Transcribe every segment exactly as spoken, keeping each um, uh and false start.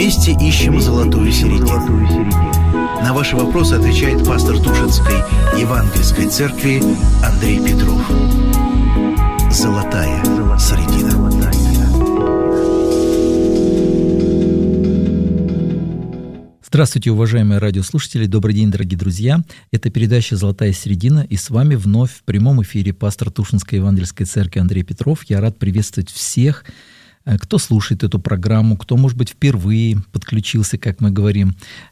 Вместе ищем золотую середину. На ваши вопросы отвечает пастор Тушинской Евангельской церкви Андрей Петров. Золотая середина. Здравствуйте, уважаемые радиослушатели, добрый день, дорогие друзья. Это передача «Золотая середина», и с вами вновь в прямом эфире пастор Тушинской Евангельской церкви Андрей Петров. Я рад приветствовать всех, кто слушает эту программу, кто, может быть, впервые подключился, как мы говорим,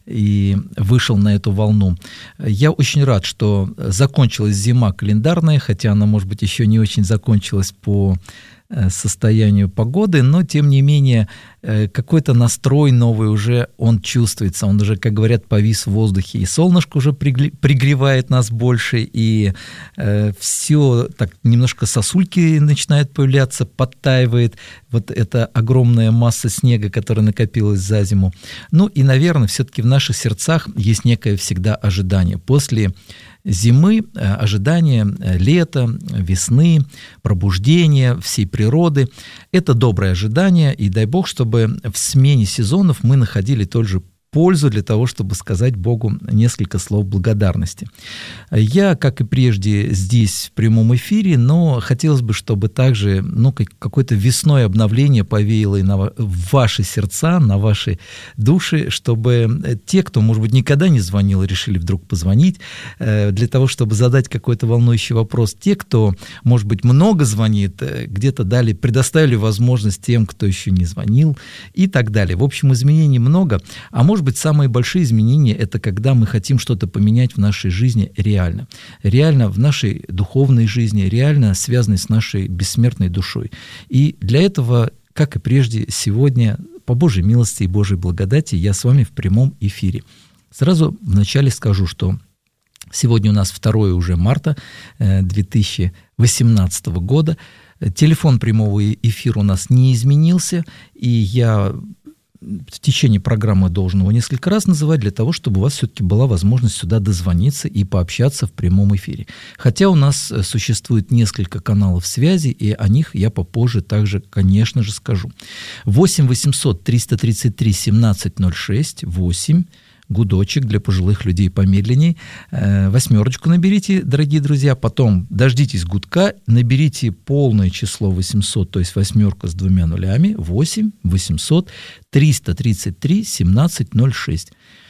и вышел на эту волну. Я очень рад, что закончилась зима календарная, хотя она, может быть, еще не очень закончилась по состоянию погоды, но, тем не менее, какой-то настрой новый уже, он чувствуется, он уже, как говорят, повис в воздухе, и солнышко уже пригревает нас больше, и э, все так немножко сосульки начинают появляться, подтаивает вот эта огромная масса снега, которая накопилась за зиму. Ну и, наверное, все-таки в наших сердцах есть некое всегда ожидание. После зимы, ожидание лета, весны, пробуждения всей природы. Это доброе ожидание, и дай Бог, чтобы в смене сезонов мы находили тот же пользу для того, чтобы сказать Богу несколько слов благодарности. Я, как и прежде, здесь в прямом эфире, но хотелось бы, чтобы также ну, какое-то весное обновление повеяло и на ваши сердца, на ваши души, чтобы те, кто, может быть, никогда не звонил, решили вдруг позвонить, для того, чтобы задать какой-то волнующий вопрос. Те, кто, может быть, много звонит, где-то дали, предоставили возможность тем, кто еще не звонил и так далее. В общем, изменений много, а может быть, самые большие изменения – это когда мы хотим что-то поменять в нашей жизни реально. Реально в нашей духовной жизни, реально связанной с нашей бессмертной душой. И для этого, как и прежде, сегодня, по Божьей милости и Божьей благодати, я с вами в прямом эфире. Сразу вначале скажу, что сегодня у нас второе уже марта две тысячи восемнадцатого года. Телефон прямого эфира у нас не изменился, и я в течение программы должен его несколько раз называть для того, чтобы у вас все-таки была возможность сюда дозвониться и пообщаться в прямом эфире. Хотя у нас существует несколько каналов связи, и о них я попозже также, конечно же, скажу. восемь восемьсот триста тридцать три семнадцать ноль шесть, восемь, гудочек для пожилых людей помедленней. Восьмерочку наберите, дорогие друзья, потом дождитесь гудка, наберите полное число восемьсот, то есть восьмерка с двумя нулями, восемь восемьсот триста тридцать три семнадцать ноль шесть.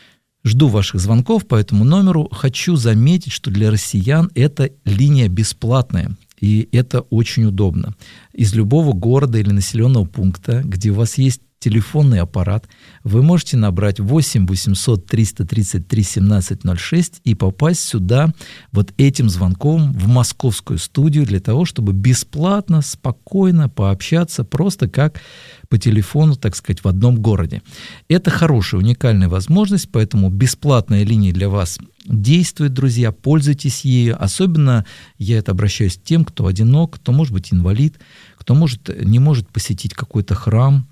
Жду ваших звонков по этому номеру. Хочу заметить, что для россиян эта линия бесплатная, и это очень удобно. Из любого города или населенного пункта, где у вас есть телефонный аппарат, вы можете набрать восемь восемьсот триста тридцать три семнадцать ноль шесть и попасть сюда вот этим звонком в московскую студию для того, чтобы бесплатно, спокойно пообщаться, просто как по телефону, так сказать, в одном городе. Это хорошая, уникальная возможность, поэтому бесплатная линия для вас действует, друзья, пользуйтесь ею. Особенно я это обращаюсь к тем, кто одинок, кто, может быть, инвалид, кто может, не может посетить какой-то храм,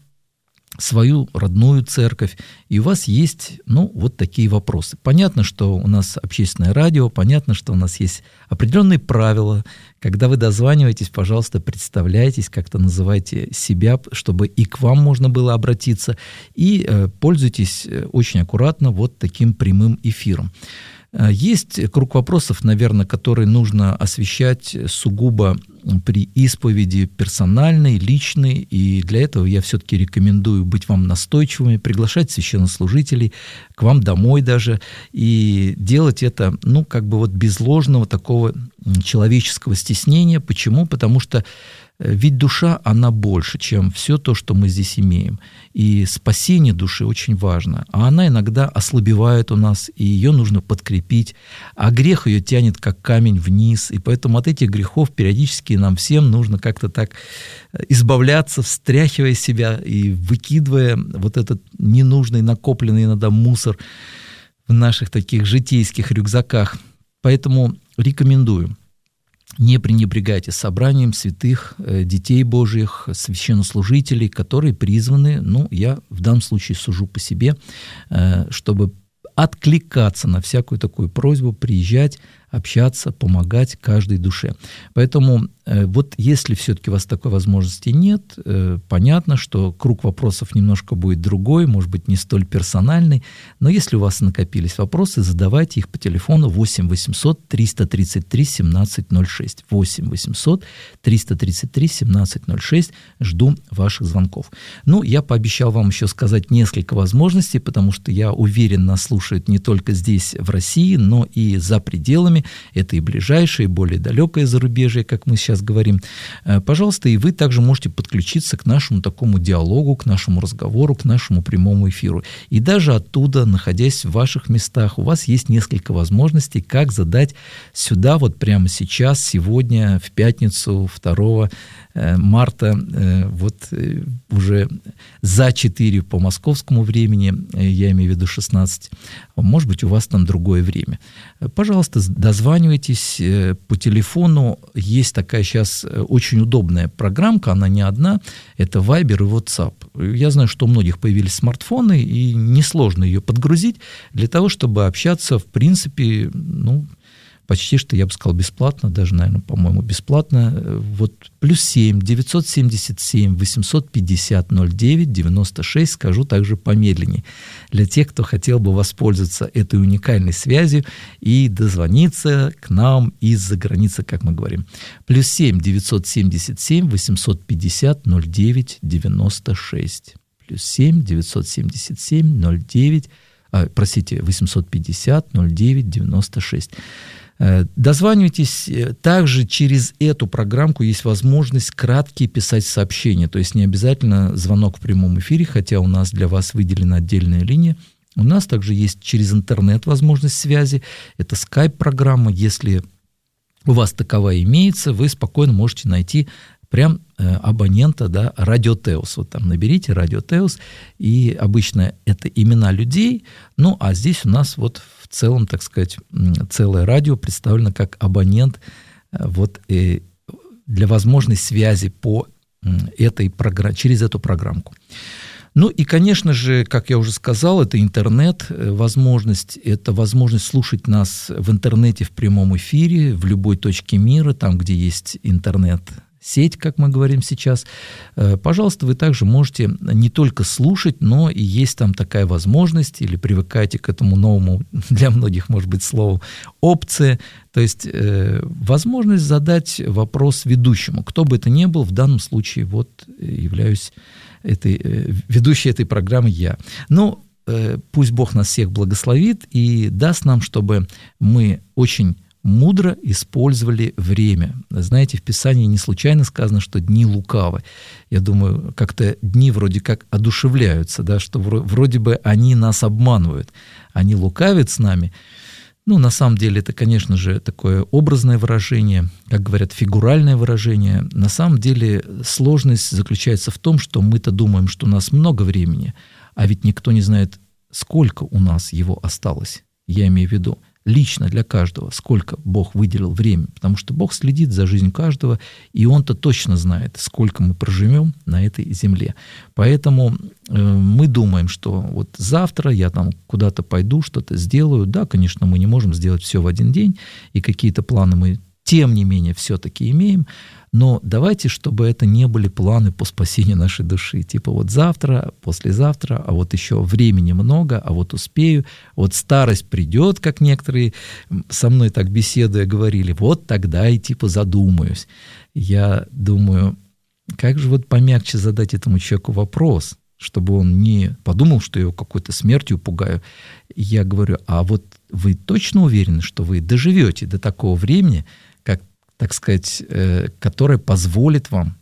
свою родную церковь, и у вас есть, ну, вот такие вопросы. Понятно, что у нас общественное радио, понятно, что у нас есть определенные правила. Когда вы дозваниваетесь, пожалуйста, представляйтесь, как-то называйте себя, чтобы и к вам можно было обратиться, и э, пользуйтесь очень аккуратно вот таким прямым эфиром. Есть круг вопросов, наверное, которые нужно освещать сугубо при исповеди персональной, личной, и для этого я все-таки рекомендую быть вам настойчивыми, приглашать священнослужителей к вам домой даже, и делать это, ну, как бы вот без ложного такого человеческого стеснения. Почему? Потому что ведь душа, она больше, чем все то, что мы здесь имеем. И спасение души очень важно. А она иногда ослабевает у нас, и ее нужно подкрепить. А грех ее тянет, как камень, вниз. И поэтому от этих грехов периодически нам всем нужно как-то так избавляться, встряхивая себя и выкидывая вот этот ненужный, накопленный иногда мусор в наших таких житейских рюкзаках. Поэтому рекомендую. Не пренебрегайте собранием святых, детей Божьих, священнослужителей, которые призваны, ну, я в данном случае сужу по себе, чтобы откликаться на всякую такую просьбу, приезжать, общаться, помогать каждой душе. Поэтому э, вот если все-таки у вас такой возможности нет, э, понятно, что круг вопросов немножко будет другой, может быть, не столь персональный, но если у вас накопились вопросы, задавайте их по телефону восемь восемьсот триста тридцать три семнадцать ноль шесть. восемь восемьсот триста тридцать три семнадцать ноль шесть. Жду ваших звонков. Ну, я пообещал вам еще сказать несколько возможностей, потому что я уверен, нас слушают не только здесь, в России, но и за пределами. Это и ближайшее, и более далекое зарубежье, как мы сейчас говорим. Пожалуйста, и вы также можете подключиться к нашему такому диалогу, к нашему разговору, к нашему прямому эфиру. И даже оттуда, находясь в ваших местах, у вас есть несколько возможностей, как задать сюда вот прямо сейчас, сегодня, в пятницу, второго марта, вот уже за четыре по московскому времени, я имею в виду шестнадцать, может быть, у вас там другое время. Пожалуйста, дозванивайтесь по телефону. Есть такая сейчас очень удобная программка, она не одна, это Viber и WhatsApp. Я знаю, что у многих появились смартфоны, и несложно ее подгрузить для того, чтобы общаться, в принципе, ну, почти что, я бы сказал, бесплатно, даже, наверное, по-моему, бесплатно. Вот плюс семь девятьсот семьдесят семь восемьсот пятьдесят ноль девять девяносто шесть, скажу также помедленнее, для тех, кто хотел бы воспользоваться этой уникальной связью и дозвониться к нам из-за границы, как мы говорим. Плюс семь девятьсот семьдесят семь восемьсот пятьдесят ноль девять девяносто шесть. Плюс семь девятьсот семьдесят семь ноль девять, а, простите, восемьсот пятьдесят ноль девять девяносто шесть. Дозванивайтесь. Также через эту программку есть возможность краткие писать сообщения. То есть не обязательно звонок в прямом эфире, хотя у нас для вас выделена отдельная линия. У нас также есть через интернет возможность связи. Это скайп-программа. Если у вас таковая имеется, вы спокойно можете найти прям абонента, да, Радио Теос. Вот там наберите Радио Теос, и обычно это имена людей, ну, а здесь у нас вот в целом, так сказать, целое радио представлено как абонент вот для возможной связи по этой программе, через эту программку. Ну и, конечно же, как я уже сказал, это интернет, возможность, это возможность слушать нас в интернете в прямом эфире, в любой точке мира, там, где есть интернет, сеть, как мы говорим сейчас. Пожалуйста, вы также можете не только слушать, но и есть там такая возможность, или привыкайте к этому новому, для многих, может быть, слову, опция, то есть э, возможность задать вопрос ведущему. Кто бы это ни был, в данном случае вот являюсь этой, э, ведущей этой программы я. Ну, э, пусть Бог нас всех благословит и даст нам, чтобы мы очень мудро использовали время. Знаете, в Писании не случайно сказано, что дни лукавы. Я думаю, как-то дни вроде как одушевляются, да, что вроде бы они нас обманывают. Они лукавят с нами. Ну, на самом деле, это, конечно же, такое образное выражение, как говорят, фигуральное выражение. На самом деле сложность заключается в том, что мы-то думаем, что у нас много времени, а ведь никто не знает, сколько у нас его осталось. Я имею в виду лично для каждого, сколько Бог выделил времени, потому что Бог следит за жизнью каждого, и Он-то точно знает, сколько мы проживем на этой земле. Поэтому э, мы думаем, что вот завтра я там куда-то пойду, что-то сделаю. Да, конечно, мы не можем сделать все в один день, и какие-то планы мы, тем не менее, все-таки имеем, но давайте, чтобы это не были планы по спасению нашей души. Типа вот завтра, послезавтра, а вот еще времени много, а вот успею, вот старость придет, как некоторые со мной так беседуя говорили, вот тогда и типа задумаюсь. Я думаю, как же вот помягче задать этому человеку вопрос, чтобы он не подумал, что я его какой-то смертью пугаю. Я говорю, а вот вы точно уверены, что вы доживете до такого времени, как, так сказать, э, которое позволит вам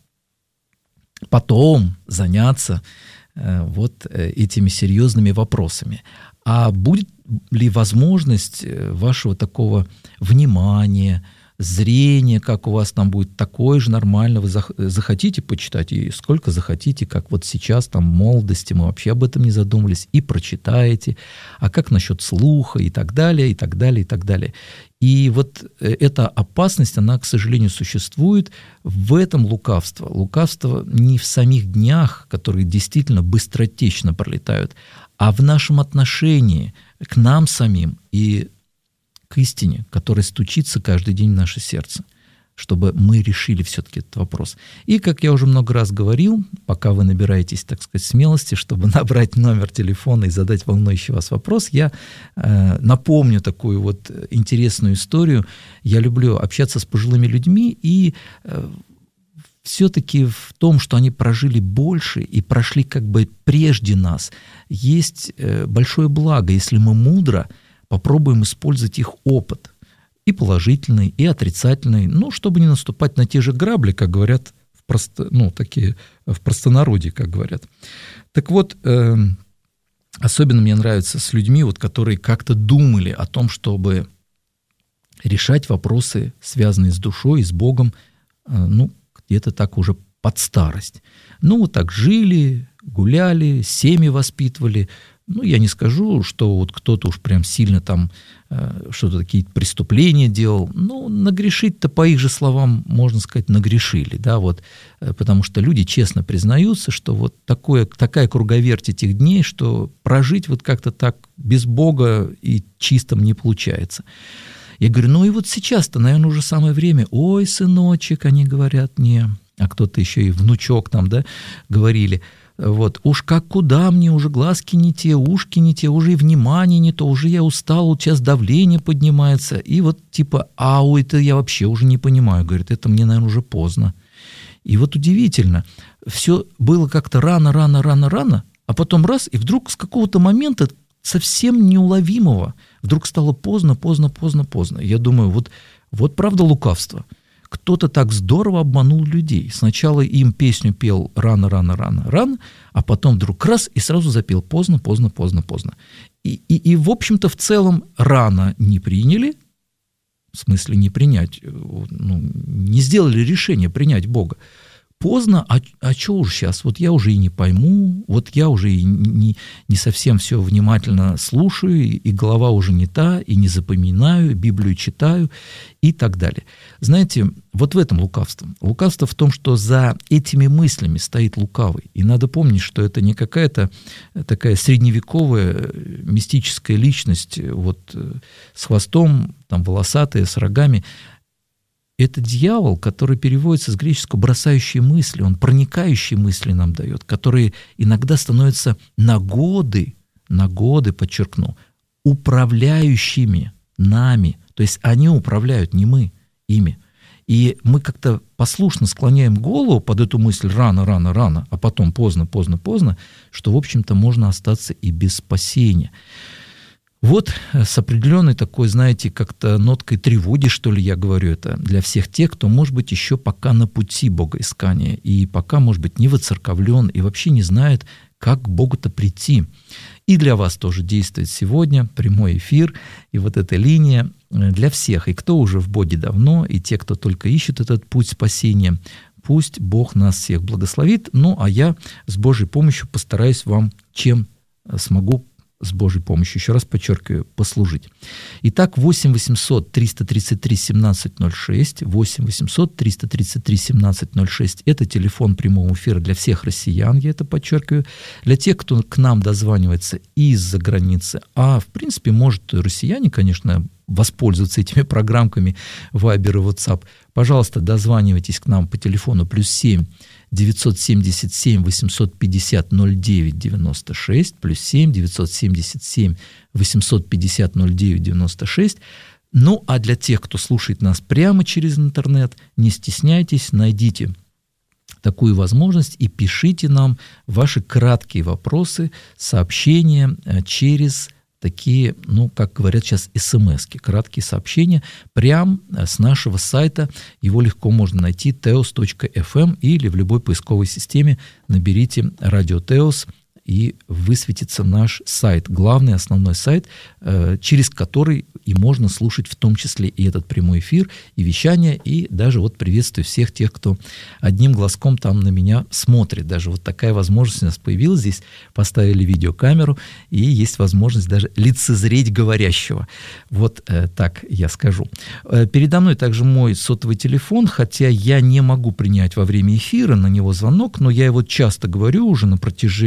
потом заняться э, вот э, этими серьезными вопросами? А будет ли возможность вашего такого внимания, зрение, как у вас там будет, такое же нормально, вы захотите почитать, и сколько захотите, как вот сейчас, там, в молодости, мы вообще об этом не задумывались, и прочитаете, а как насчет слуха, и так далее, и так далее, и так далее. И вот эта опасность, она, к сожалению, существует. В этом лукавство. Лукавство не в самих днях, которые действительно быстротечно пролетают, а в нашем отношении к нам самим и к истине, которая стучится каждый день в наше сердце, чтобы мы решили все-таки этот вопрос. И, как я уже много раз говорил, пока вы набираетесь, так сказать, смелости, чтобы набрать номер телефона и задать волнующий вас вопрос, я э, напомню такую вот интересную историю. Я люблю общаться с пожилыми людьми, и э, все-таки в том, что они прожили больше и прошли как бы прежде нас, есть э, большое благо, если мы мудро попробуем использовать их опыт. И положительный, и отрицательный, ну, чтобы не наступать на те же грабли, как говорят в, просто, ну, такие, в простонародье, как говорят. Так вот, э, особенно мне нравится с людьми, вот, которые как-то думали о том, чтобы решать вопросы, связанные с душой, с Богом, э, ну, где-то так уже под старость. Ну, вот так жили, гуляли, семьи воспитывали. Ну, я не скажу, что вот кто-то уж прям сильно там э, что-то, какие-то преступления делал. Ну, нагрешить-то, по их же словам, можно сказать, нагрешили, да, вот, э, потому что люди честно признаются, что вот такое, такая круговерть этих дней, что прожить вот как-то так без Бога и чистым не получается. Я говорю, ну и вот сейчас-то, наверное, уже самое время. Ой, сыночек, они говорят мне, а кто-то еще и внучок там, да, говорили. Вот, уж как куда мне, уже глазки не те, ушки не те, уже и внимание не то, уже я устал, вот сейчас давление поднимается, и вот типа, а ой, это я вообще уже не понимаю, говорит, это мне, наверное, уже поздно. И вот удивительно, все было как-то рано, рано, рано, рано, а потом раз, и вдруг с какого-то момента совсем неуловимого вдруг стало поздно, поздно, поздно, поздно. Я думаю, вот, вот правда лукавство. Кто-то так здорово обманул людей. Сначала им песню пел рано, рано, рано, рано, а потом вдруг раз и сразу запел поздно, поздно, поздно, поздно. И, и, и в общем-то, в целом рано не приняли, в смысле не принять, ну, не сделали решение принять Бога. Поздно, а, а что уж сейчас? Вот я уже и не пойму, вот я уже и не, не совсем все внимательно слушаю, и, и голова уже не та, и не запоминаю, Библию читаю и так далее. Знаете, вот в этом лукавство. Лукавство в том, что за этими мыслями стоит лукавый. И надо помнить, что это не какая-то такая средневековая мистическая личность вот, с хвостом, там, волосатая, с рогами. Это дьявол, который переводится с греческого «бросающие мысли», он проникающие мысли нам дает, которые иногда становятся на годы, на годы, подчеркну, управляющими нами. То есть они управляют, не мы, ими. И мы как-то послушно склоняем голову под эту мысль рано, рано, рано, а потом поздно, поздно, поздно, что, в общем-то, можно остаться и без спасения. Вот с определенной такой, знаете, как-то ноткой тревоги, что ли, я говорю это для всех тех, кто, может быть, еще пока на пути богоискания и пока, может быть, не воцерковлен и вообще не знает, как к Богу-то прийти. И для вас тоже действует сегодня прямой эфир, и вот эта линия для всех, и кто уже в Боге давно, и те, кто только ищет этот путь спасения. Пусть Бог нас всех благословит, ну, а я с Божьей помощью постараюсь вам, чем смогу, с Божьей помощью, еще раз подчеркиваю, послужить. Итак, восемь восемьсот триста тридцать три семнадцать ноль шесть, восемь восемьсот триста тридцать три семнадцать ноль шесть, это телефон прямого эфира для всех россиян, я это подчеркиваю, для тех, кто к нам дозванивается из-за границы, а в принципе, может, россияне, конечно, воспользоваться этими программками Viber и WhatsApp, пожалуйста, дозванивайтесь к нам по телефону плюс семь девятьсот семьдесят семь восемьсот пятьдесят ноль девять девяносто шесть, плюс семь девятьсот семьдесят семь восемьсот пятьдесят ноль девять девяносто шесть. Ну, а для тех, кто слушает нас прямо через интернет, не стесняйтесь, найдите такую возможность и пишите нам ваши краткие вопросы, сообщения через такие, ну, как говорят сейчас, эс-эм-эски, краткие сообщения, прямо с нашего сайта. Его легко можно найти, теос точка эф эм, или в любой поисковой системе наберите «Радио Теос», и высветится наш сайт, главный, основной сайт, через который и можно слушать в том числе и этот прямой эфир, и вещание, и даже вот приветствую всех тех, кто одним глазком там на меня смотрит. Даже вот такая возможность у нас появилась. Здесь поставили видеокамеру, и есть возможность даже лицезреть говорящего. Вот э, так я скажу. Э, передо мной также мой сотовый телефон, хотя я не могу принять во время эфира на него звонок, но я его часто говорю уже на протяжении, ну,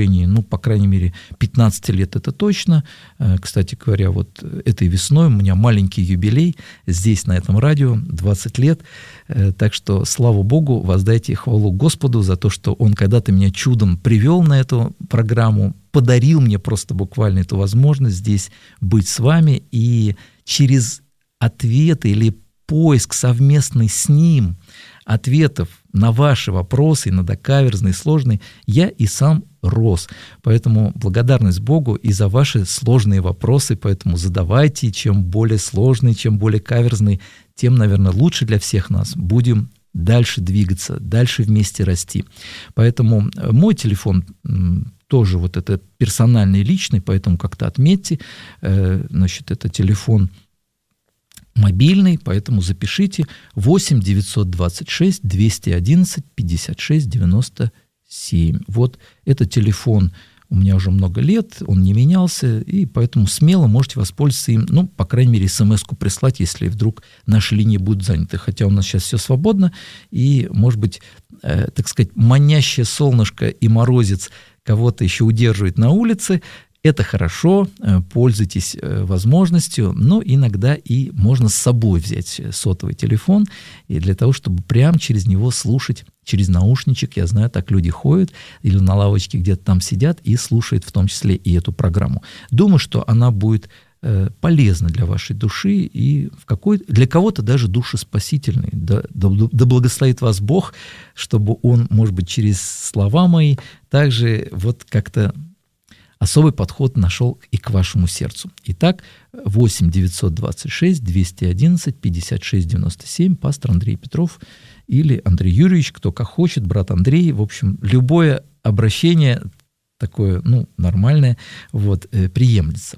по крайней мере, пятнадцать лет это точно. Кстати говоря, вот этой весной у меня маленький юбилей здесь, на этом радио, двадцать лет. Так что, слава Богу, воздайте хвалу Господу за то, что Он когда-то меня чудом привел на эту программу, подарил мне просто буквально эту возможность здесь быть с вами, и через ответы или поиск совместный с Ним ответов на ваши вопросы, иногда каверзные, сложные, я и сам рос. Поэтому благодарность Богу и за ваши сложные вопросы, поэтому задавайте, чем более сложные, чем более каверзные, тем, наверное, лучше для всех нас. Будем дальше двигаться, дальше вместе расти. Поэтому мой телефон тоже вот это персональный, личный, поэтому как-то отметьте. Значит, это телефон мобильный, поэтому запишите восемь девятьсот двадцать шесть двести одиннадцать пятьдесят шесть девяносто семь. Вот этот телефон у меня уже много лет, он не менялся, и поэтому смело можете воспользоваться им, ну, по крайней мере, смс-ку прислать, если вдруг наши линии будут заняты. Хотя у нас сейчас все свободно, и, может быть, э, так сказать, манящее солнышко и морозец кого-то еще удерживает на улице. Это хорошо, пользуйтесь возможностью, но иногда и можно с собой взять сотовый телефон, и для того, чтобы прямо через него слушать, через наушничек, я знаю, так люди ходят, или на лавочке где-то там сидят и слушают в том числе и эту программу. Думаю, что она будет полезна для вашей души и в какой, для кого-то даже душеспасительной. Да, да, да благословит вас Бог, чтобы Он, может быть, через слова мои также вот как-то особый подход нашел и к вашему сердцу. Итак, восемь девятьсот двадцать шесть двести одиннадцать пятьдесят шесть девяносто семь, пастор Андрей Петров или Андрей Юрьевич, кто как хочет, брат Андрей. В общем, любое обращение такое, ну, нормальное, вот, э, приемлется.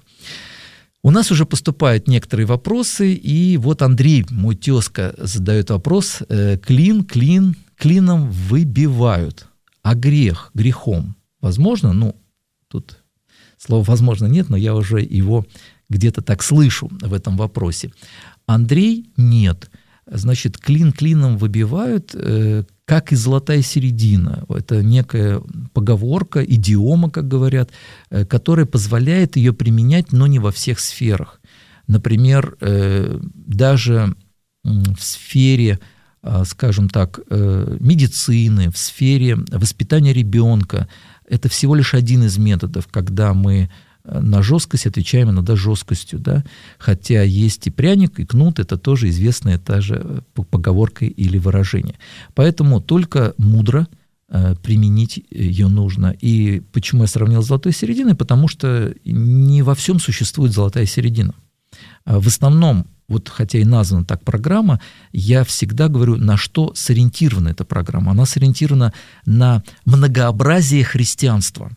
У нас уже поступают некоторые вопросы, и вот Андрей, мой тезка, задает вопрос. Э, клин, клин, клином выбивают, а грех грехом возможно? Ну, тут слова «возможно» нет, но я уже его где-то так слышу в этом вопросе. Андрей — нет. Значит, клин клином выбивают, э, как и золотая середина. Это некая поговорка, идиома, как говорят, э, которая позволяет ее применять, но не во всех сферах. Например, э, даже в сфере, э, скажем так, э, медицины, в сфере воспитания ребенка. Это всего лишь один из методов, когда мы на жесткость отвечаем иногда жесткостью, да? Хотя есть и пряник, и кнут, это тоже известная та же поговорка или выражение. Поэтому только мудро применить ее нужно. И почему я сравнил с золотой серединой? Потому что не во всем существует золотая середина. В основном, вот хотя и названа так программа, я всегда говорю, на что сориентирована эта программа. Она сориентирована на многообразие христианства.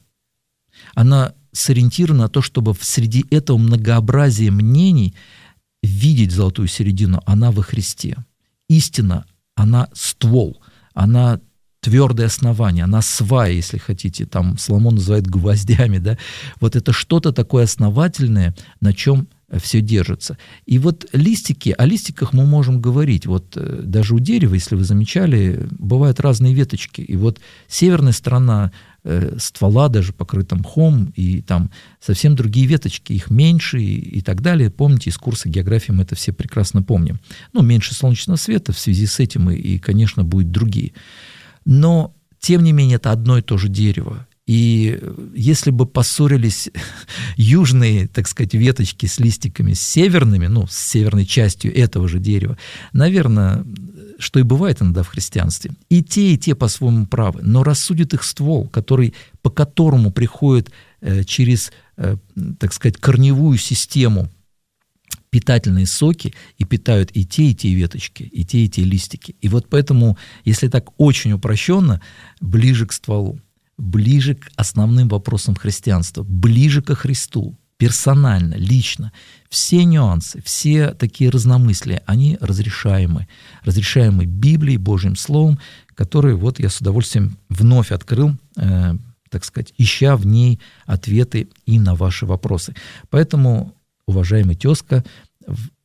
Она сориентирована на то, чтобы среди этого многообразия мнений видеть золотую середину. Она во Христе. Истина, она ствол, она твердое основание, она свая, если хотите, там Соломон называет гвоздями, да. Вот это что-то такое основательное, на чем все держится. И вот листики, о листиках мы можем говорить. Вот даже у дерева, если вы замечали, бывают разные веточки. И вот северная сторона э, ствола даже покрыта мхом, и там совсем другие веточки, их меньше и, и так далее. Помните, из курса географии мы это все прекрасно помним. Ну, меньше солнечного света в связи с этим, и, и конечно, будут другие. Но, тем не менее, это одно и то же дерево. И если бы поссорились южные, так сказать, веточки с листиками с северными, ну, с северной частью этого же дерева, наверное, что и бывает иногда в христианстве, и те, и те по-своему правы, но рассудит их ствол, который, по которому приходит э, через, э, так сказать, корневую систему питательные соки, и питают и те, и те веточки, и те, и те листики. И вот поэтому, если так очень упрощенно, ближе к стволу, ближе к основным вопросам христианства, ближе ко Христу, персонально, лично. Все нюансы, все такие разномыслия, они разрешаемы. Разрешаемы Библией, Божьим Словом, которые вот я с удовольствием вновь открыл, э, так сказать, ища в ней ответы и на ваши вопросы. Поэтому, уважаемый тезка,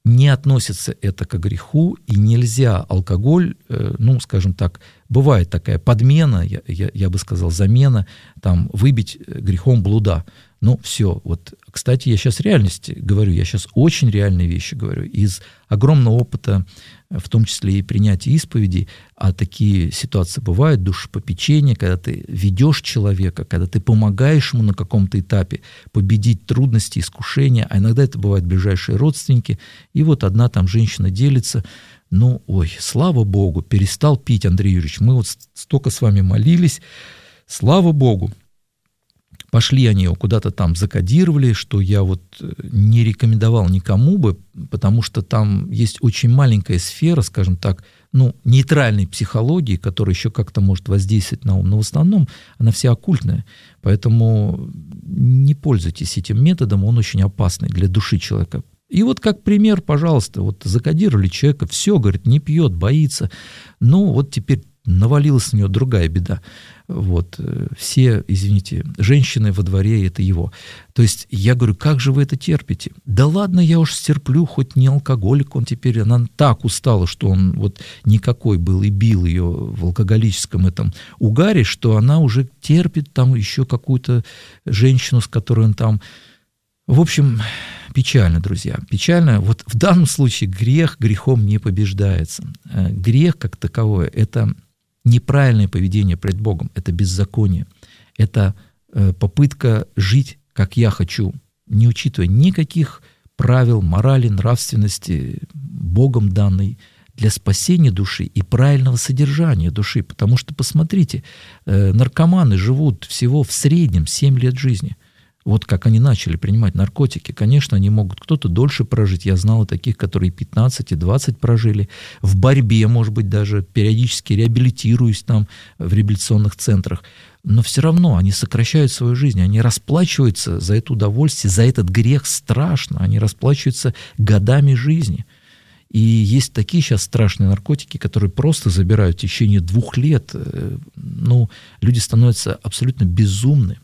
не относится это к греху, и нельзя алкоголь, ну, скажем так, бывает такая подмена, я, я, я бы сказал, замена, там, выбить грехом блуда. Ну, все. Вот, кстати, я сейчас реальности говорю, я сейчас очень реальные вещи говорю. Из огромного опыта, в том числе и принятия исповедей, а такие ситуации бывают, душепопечение, когда ты ведешь человека, когда ты помогаешь ему на каком-то этапе победить трудности, искушения, а иногда это бывают ближайшие родственники. И вот одна там женщина делится, ну, ой, слава Богу, перестал пить, Андрей Юрьевич, мы вот столько с вами молились, слава Богу. Пошли они его куда-то там закодировали, что я вот не рекомендовал никому бы, потому что там есть очень маленькая сфера, скажем так, ну, нейтральной психологии, которая еще как-то может воздействовать на ум, но в основном она вся оккультная. Поэтому не пользуйтесь этим методом, он очень опасный для души человека. И вот как пример, пожалуйста, вот закодировали человека, все, говорит, не пьет, боится. Ну, вот теперь навалилась на него другая беда. Вот, все, извините, женщины во дворе — это его. То есть я говорю, как же вы это терпите? Да ладно, я уж стерплю, хоть не алкоголик он теперь. Она так устала, что он вот никакой был и бил ее в алкоголическом этом угаре, что она уже терпит там еще какую-то женщину, с которой он там... В общем, печально, друзья, печально. Вот в данном случае грех грехом не побеждается. Грех как таковой — это неправильное поведение пред Богом, это беззаконие, это попытка жить, как я хочу, не учитывая никаких правил, морали, нравственности, Богом данной для спасения души и правильного содержания души. Потому что, посмотрите, наркоманы живут всего в среднем семь лет жизни. Вот как они начали принимать наркотики, конечно, они могут кто-то дольше прожить. Я знал таких, которые пятнадцать и двадцать прожили. В борьбе, может быть, даже периодически реабилитируясь там в реабилитационных центрах. Но все равно они сокращают свою жизнь, они расплачиваются за это удовольствие, за этот грех страшно. Они расплачиваются годами жизни. И есть такие сейчас страшные наркотики, которые просто забирают в течение двух лет. Ну, люди становятся абсолютно безумны.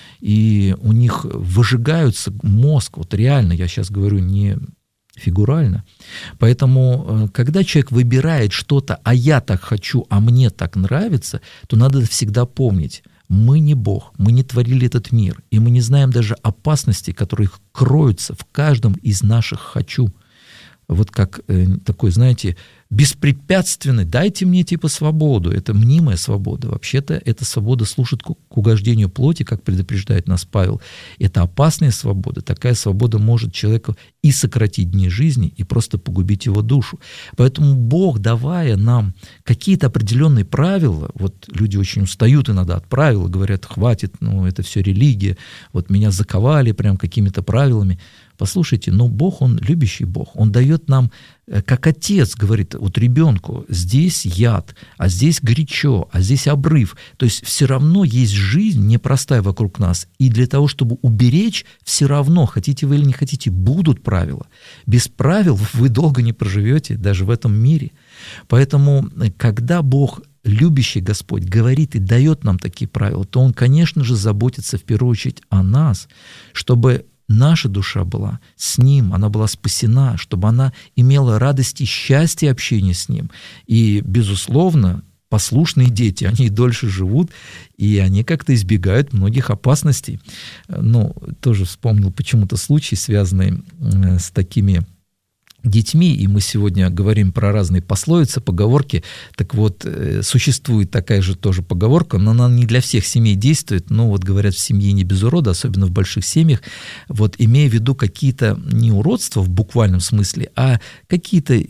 И у них выжигаются мозг, вот реально, я сейчас говорю не фигурально. Поэтому, когда человек выбирает что-то, а я так хочу, а мне так нравится, то надо всегда помнить, мы не Бог, мы не творили этот мир, и мы не знаем даже опасностей, которые кроются в каждом из наших «хочу». Вот как э, такой, знаете, беспрепятственный, дайте мне типа свободу, это мнимая свобода. Вообще-то эта свобода служит к, к угождению плоти, как предупреждает нас Павел. Это опасная свобода. Такая свобода может человеку и сократить дни жизни, и просто погубить его душу. Поэтому Бог, давая нам какие-то определенные правила, вот люди очень устают иногда от правил, говорят, хватит, ну это все религия, вот меня заковали прям какими-то правилами. Послушайте, но Бог, Он любящий Бог, Он дает нам, как отец говорит, вот ребенку, здесь яд, а здесь горячо, а здесь обрыв. То есть все равно есть жизнь непростая вокруг нас, и для того, чтобы уберечь, все равно, хотите вы или не хотите, будут правила. Без правил вы долго не проживете, даже в этом мире. Поэтому, когда Бог, любящий Господь, говорит и дает нам такие правила, то Он, конечно же, заботится в первую очередь о нас, чтобы наша душа была с Ним, она была спасена, чтобы она имела радость и счастье общения с Ним. И, безусловно, послушные дети, они дольше живут, и они как-то избегают многих опасностей. Ну, тоже вспомнил почему-то случай, связанный с такими детьми, и мы сегодня говорим про разные пословицы, поговорки. Так вот, существует такая же тоже поговорка, но она не для всех семей действует, но вот говорят, в семье не без урода, особенно в больших семьях, вот имея в виду какие-то не уродства в буквальном смысле, а какие-то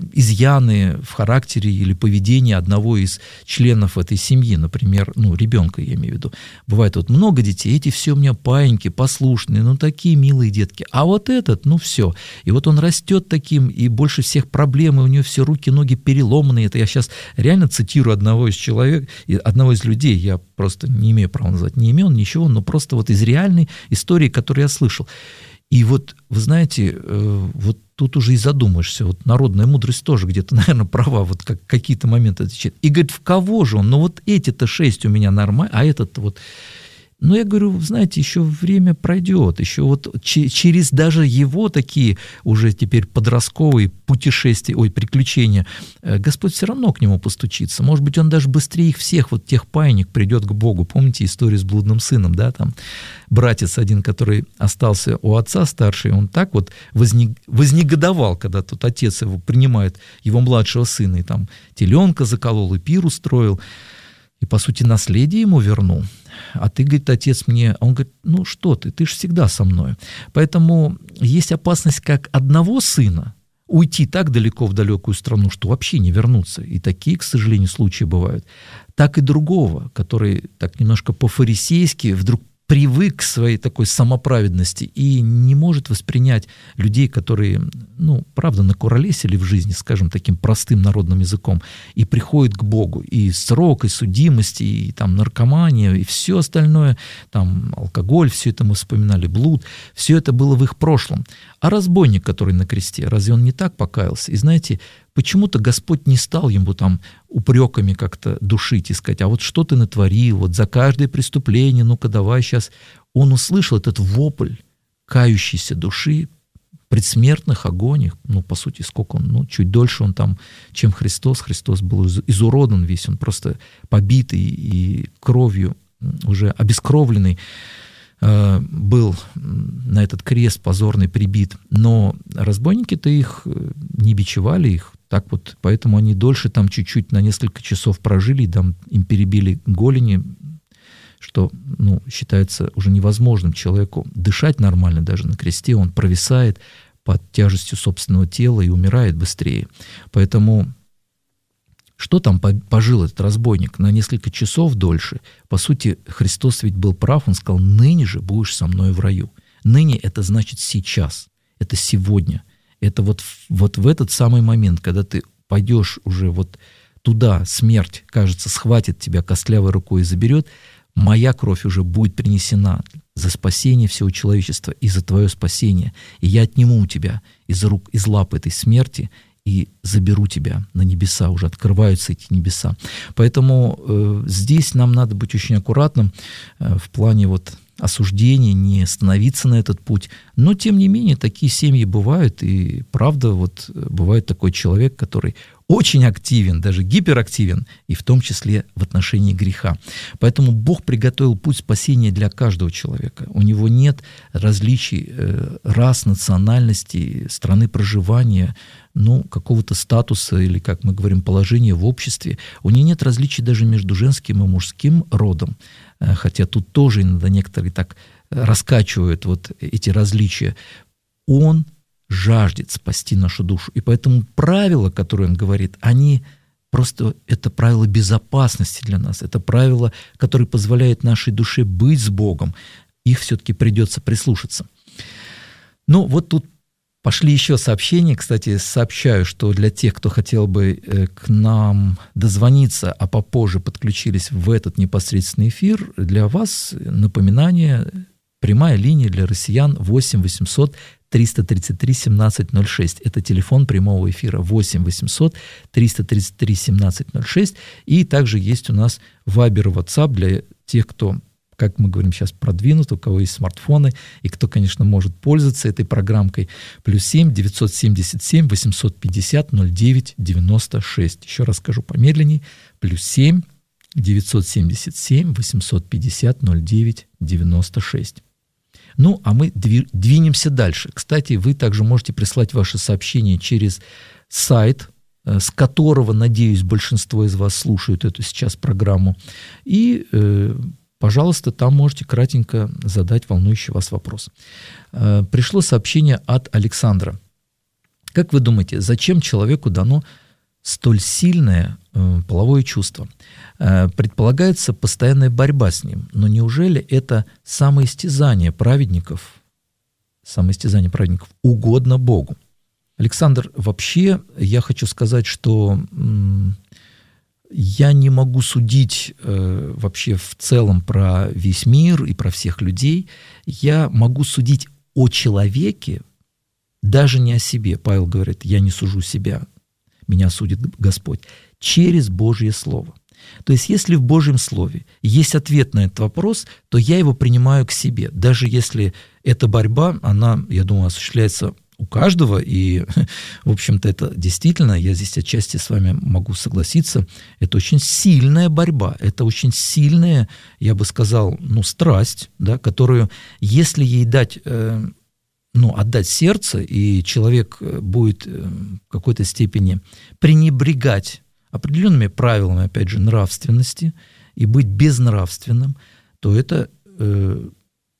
изъяны в характере или поведении одного из членов этой семьи, например, ну, ребенка, я имею в виду. Бывает вот много детей, эти все у меня паиньки, послушные, ну, такие милые детки, а вот этот, ну, все. И вот он растет таким, и больше всех проблем, и у него все руки, ноги переломаны. Это я сейчас реально цитирую одного из человек, одного из людей, я просто не имею права назвать ни имен, ничего, но просто вот из реальной истории, которую я слышал. И вот, вы знаете, вот тут уже и задумаешься, вот народная мудрость тоже где-то, наверное, права, вот как какие-то моменты отвечает. И говорит, в кого же он? Ну вот эти-то шесть у меня нормально, а этот вот... Но я говорю, знаете, еще время пройдет, еще вот ч- через даже его такие уже теперь подростковые путешествия, ой, приключения, Господь все равно к нему постучится. Может быть, он даже быстрее их всех, вот тех паинек, придет к Богу. Помните историю с блудным сыном, да, там братец один, который остался у отца старший, он так вот возне- вознегодовал, когда тут отец его принимает, его младшего сына, и там теленка заколол, и пир устроил, и, по сути, наследие ему вернул. А ты, говорит, отец мне... А он говорит, ну что ты, ты же всегда со мной. Поэтому есть опасность как одного сына уйти так далеко в далекую страну, что вообще не вернуться. И такие, к сожалению, случаи бывают. Так и другого, который так немножко по-фарисейски вдруг привык к своей такой самоправедности и не может воспринять людей, которые, ну, правда, накуролесили в жизни, скажем, таким простым народным языком, и приходят к Богу. И срок, и судимость, и там наркомания, и все остальное, там алкоголь, все это мы вспоминали, блуд, все это было в их прошлом. А разбойник, который на кресте, разве он не так покаялся? И знаете, почему-то Господь не стал ему там упреками как-то душить и сказать, а вот что ты натворил, вот за каждое преступление, ну-ка давай сейчас. Он услышал этот вопль кающейся души, предсмертных агониях, ну, по сути, сколько он, ну, чуть дольше он там, чем Христос. Христос был изуродан весь, он просто побитый и кровью уже обескровленный был на этот крест позорный прибит. Но разбойники-то их не бичевали, их так вот, поэтому они дольше там чуть-чуть на несколько часов прожили, там им перебили голени, что, ну, считается уже невозможным человеку дышать нормально даже на кресте, он провисает под тяжестью собственного тела и умирает быстрее. Поэтому что там пожил этот разбойник на несколько часов дольше? По сути, Христос ведь был прав, он сказал, ныне же будешь со мной в раю. Ныне — это значит сейчас, это сегодня. Это вот, вот в этот самый момент, когда ты пойдешь уже вот туда, смерть, кажется, схватит тебя костлявой рукой и заберет, моя кровь уже будет принесена за спасение всего человечества и за твое спасение. И я отниму у тебя из рук, из лап этой смерти и заберу тебя на небеса, уже открываются эти небеса. Поэтому э, здесь нам надо быть очень аккуратным э, в плане вот осуждения, не становиться на этот путь. Но, тем не менее, такие семьи бывают, и правда, вот бывает такой человек, который очень активен, даже гиперактивен, и в том числе в отношении греха. Поэтому Бог приготовил путь спасения для каждого человека. У него нет различий э, рас, национальности, страны проживания, ну, какого-то статуса или, как мы говорим, положения в обществе. У него нет различий даже между женским и мужским родом, э, хотя тут тоже иногда некоторые так раскачивают вот эти различия. Он жаждет спасти нашу душу. И поэтому правила, которые он говорит, они просто, это правила безопасности для нас, это правила, которые позволяют нашей душе быть с Богом. Их все-таки придется прислушаться. Ну, вот тут пошли еще сообщения. Кстати, сообщаю, что для тех, кто хотел бы к нам дозвониться, а попозже подключились в этот непосредственный эфир, для вас напоминание, прямая линия для россиян восемь восемьсот триста тридцать три семнадцать ноль шесть. Это телефон прямого эфира восемь восемьсот триста тридцать три семнадцать ноль шесть. И также есть у нас Viber и WhatsApp для тех, кто, как мы говорим сейчас, продвинут, у кого есть смартфоны, и кто, конечно, может пользоваться этой программкой. Плюс семь девятьсот семьдесят семь восемьсот пятьдесят ноль девять девяносто шесть. Еще раз скажу помедленнее. Плюс семь девятьсот семьдесят семь восемьсот пятьдесят ноль девять девяносто шесть. Ну, а мы двинемся дальше. Кстати, вы также можете прислать ваши сообщения через сайт, с которого, надеюсь, большинство из вас слушают эту сейчас программу. И, э, пожалуйста, там можете кратенько задать волнующий вас вопрос. Э, пришло сообщение от Александра. Как вы думаете, зачем человеку дано столь сильное э, половое чувство? Э, предполагается постоянная борьба с ним, но неужели это самоистязание праведников, самоистязание праведников угодно Богу? Александр, вообще я хочу сказать, что м, я не могу судить э, вообще в целом про весь мир и про всех людей. Я могу судить о человеке, даже не о себе. Павел говорит, я не сужу себя, меня судит Господь, через Божье Слово. То есть, если в Божьем Слове есть ответ на этот вопрос, то я его принимаю к себе. Даже если эта борьба, она, я думаю, осуществляется у каждого, и, в общем-то, это действительно, я здесь отчасти с вами могу согласиться, это очень сильная борьба, это очень сильная, я бы сказал, ну, страсть, да, которую, если ей дать, э, ну, отдать сердце, и человек будет в какой-то степени пренебрегать определенными правилами, опять же, нравственности, и быть безнравственным, то это... Э,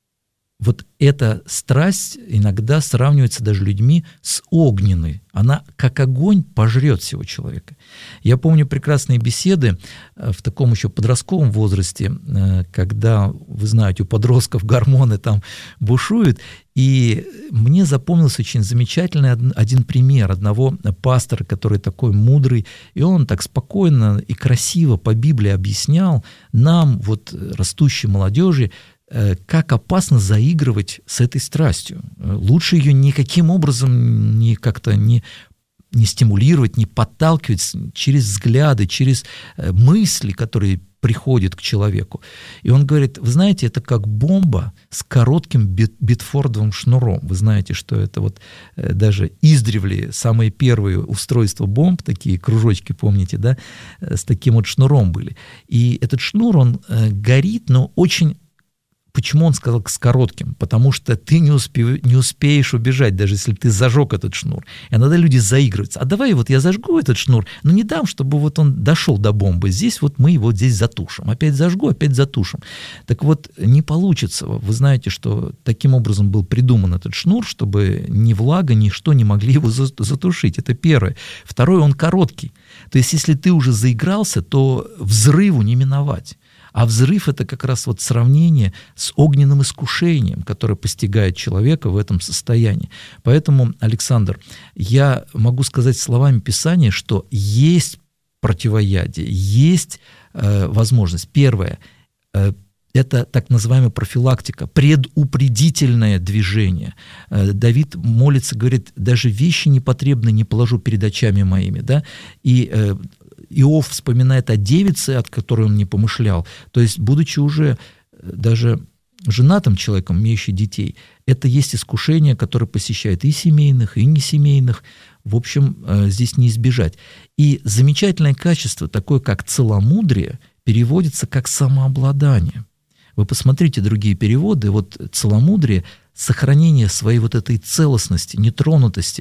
Вот эта страсть иногда сравнивается даже людьми с огненной. Она как огонь пожрет всего человека. Я помню прекрасные беседы в таком еще подростковом возрасте, когда, вы знаете, у подростков гормоны там бушуют, и мне запомнился очень замечательный один пример одного пастора, который такой мудрый, и он так спокойно и красиво по Библии объяснял нам, вот растущей молодежи, как опасно заигрывать с этой страстью. Лучше ее никаким образом не как-то не, не стимулировать, не подталкивать через взгляды, через мысли, которые приходят к человеку. И он говорит, вы знаете, это как бомба с коротким бит, битфордовым шнуром. Вы знаете, что это вот даже издревле самые первые устройства бомб, такие кружочки, помните, да, с таким вот шнуром были. И этот шнур, он горит, но очень... Почему он сказал с коротким? Потому что ты не, успе, не успеешь убежать, даже если ты зажег этот шнур. И иногда люди заигрываются. А давай вот я зажгу этот шнур, но не дам, чтобы вот он дошел до бомбы. Здесь вот мы его здесь затушим. Опять зажгу, опять затушим. Так вот, не получится. Вы знаете, что таким образом был придуман этот шнур, чтобы ни влага, ничто не могли его затушить. Это первое. Второе, он короткий. То есть, если ты уже заигрался, то взрыву не миновать. А взрыв — это как раз вот сравнение с огненным искушением, которое постигает человека в этом состоянии. Поэтому, Александр, я могу сказать словами Писания, что есть противоядие, есть э, возможность. Первое э, — это так называемая профилактика, предупредительное движение. Э, Давид молится, говорит, даже вещи непотребные не положу перед очами моими. Да? И э, Иов вспоминает о девице, от которой он не помышлял. То есть, будучи уже даже женатым человеком, имеющим детей, это есть искушение, которое посещает и семейных, и несемейных. В общем, здесь не избежать. И замечательное качество, такое как целомудрие, переводится как самообладание. Вы посмотрите другие переводы. Вот целомудрие, сохранение своей вот этой целостности, нетронутости,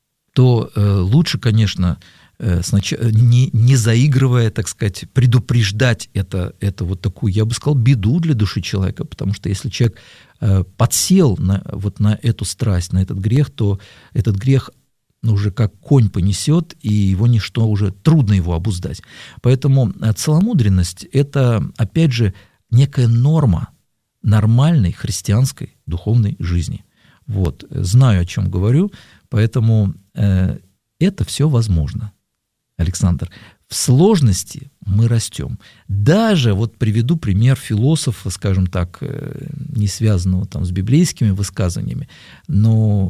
то э, лучше, конечно, Сначала, не, не заигрывая, так сказать, предупреждать это, это вот такую, я бы сказал, беду для души человека, потому что если человек э, подсел на, вот на эту страсть, на этот грех, то этот грех уже как конь понесет, и его ничто уже, трудно его обуздать. Поэтому целомудренность — это, опять же, некая норма нормальной христианской духовной жизни. Вот. Знаю, о чем говорю, поэтому э, это все возможно. Александр, в сложности мы растем. Даже, вот приведу пример философа, скажем так, не связанного там с библейскими высказываниями, но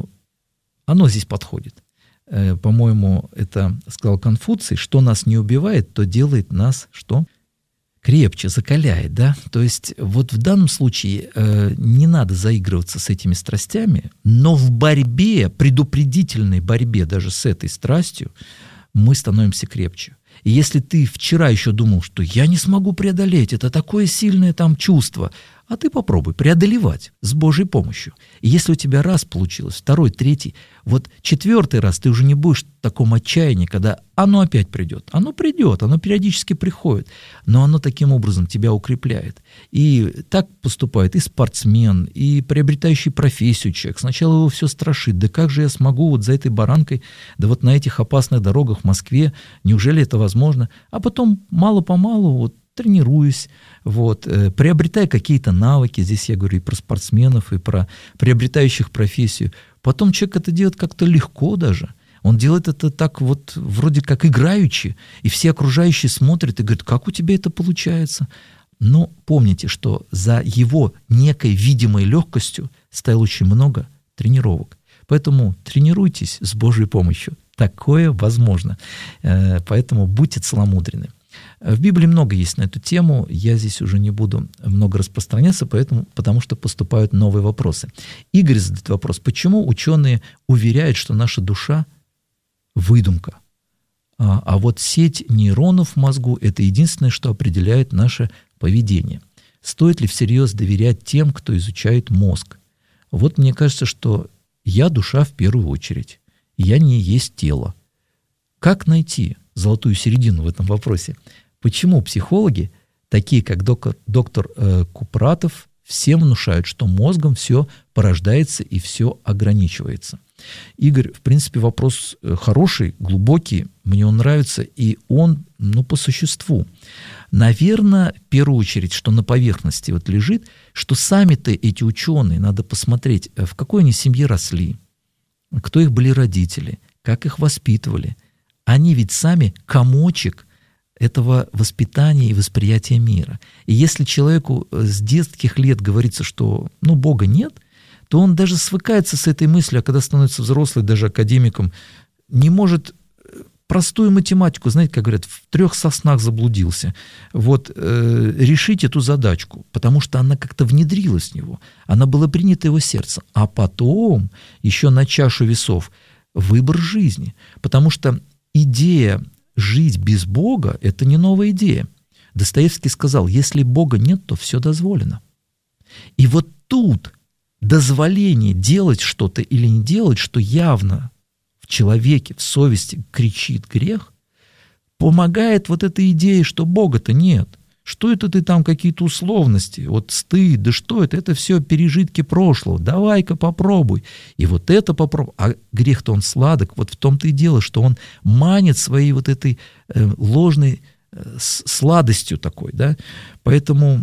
оно здесь подходит. По-моему, это сказал Конфуций, что нас не убивает, то делает нас что? Крепче, закаляет, да? То есть вот в данном случае э, не надо заигрываться с этими страстями, но в борьбе, предупредительной борьбе даже с этой страстью, мы становимся крепче. И если ты вчера еще думал, что я не смогу преодолеть, это такое сильное там чувство, а ты попробуй преодолевать с Божьей помощью. И если у тебя раз получилось, второй, третий, вот четвертый раз ты уже не будешь в таком отчаянии, когда оно опять придет. Оно придет, оно периодически приходит, но оно таким образом тебя укрепляет. И так поступает и спортсмен, и приобретающий профессию человек. Сначала его все страшит. Да как же я смогу вот за этой баранкой, да вот на этих опасных дорогах в Москве, неужели это возможно? А потом мало-помалу вот тренируюсь, вот, э, приобретая какие-то навыки, здесь я говорю и про спортсменов, и про приобретающих профессию. Потом человек это делает как-то легко даже. Он делает это так вот вроде как играючи, и все окружающие смотрят и говорят, как у тебя это получается? Но помните, что за его некой видимой легкостью стояло очень много тренировок. Поэтому тренируйтесь с Божьей помощью. Такое возможно. Поэтому будьте целомудрены. В Библии много есть на эту тему, я здесь уже не буду много распространяться, поэтому, потому что поступают новые вопросы. Игорь задает вопрос, почему ученые уверяют, что наша душа – выдумка, а, а вот сеть нейронов в мозгу – это единственное, что определяет наше поведение. Стоит ли всерьез доверять тем, кто изучает мозг? Вот мне кажется, что я душа в первую очередь, я не есть тело. Как найти золотую середину в этом вопросе? Почему психологи, такие как доктор, доктор э, Купратов, всем внушают, что мозгом все порождается и все ограничивается? Игорь, в принципе, вопрос хороший, глубокий, мне он нравится, и он, ну, по существу. Наверное, в первую очередь, что на поверхности вот лежит, что сами-то эти ученые, надо посмотреть, в какой они семье росли, кто их были родители, как их воспитывали. Они ведь сами комочек этого воспитания и восприятия мира. И если человеку с детских лет говорится, что ну, Бога нет, то он даже свыкается с этой мыслью, а когда становится взрослым, даже академиком, не может простую математику, знаете, как говорят, в трех соснах заблудился, вот, э, решить эту задачку, потому что она как-то внедрилась в него, она была принята его сердцем. А потом еще на чашу весов выбор жизни, потому что идея жить без Бога – это не новая идея. Достоевский сказал, если Бога нет, то все дозволено. И вот тут дозволение делать что-то или не делать, что явно в человеке, в совести кричит грех, помогает вот этой идее, что Бога-то нет. Что это ты там какие-то условности, вот стыд, да что это, это все пережитки прошлого, давай-ка попробуй. И вот это попробуй. А грех-то он сладок, вот в том-то и дело, что он манит своей вот этой э, ложной э, сладостью такой, да. Поэтому